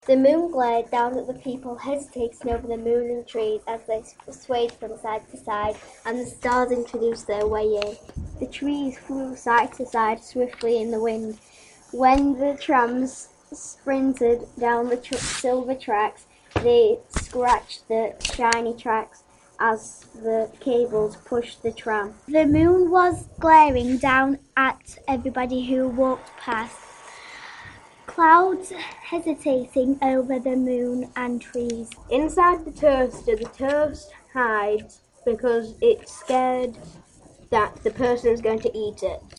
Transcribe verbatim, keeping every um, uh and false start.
The moon glared down at the people, hesitating over the moon and trees as they swayed from side to side, and the stars introduced their way in. The trees flew side to side swiftly in the wind. When the trams sprinted down the tr- silver tracks, they scratched the shiny tracks as the cables pushed the tram. The moon was glaring down at everybody who walked past. Clouds hesitating over the moon and trees. Inside the toaster, the toast hides because it's scared that the person is going to eat it.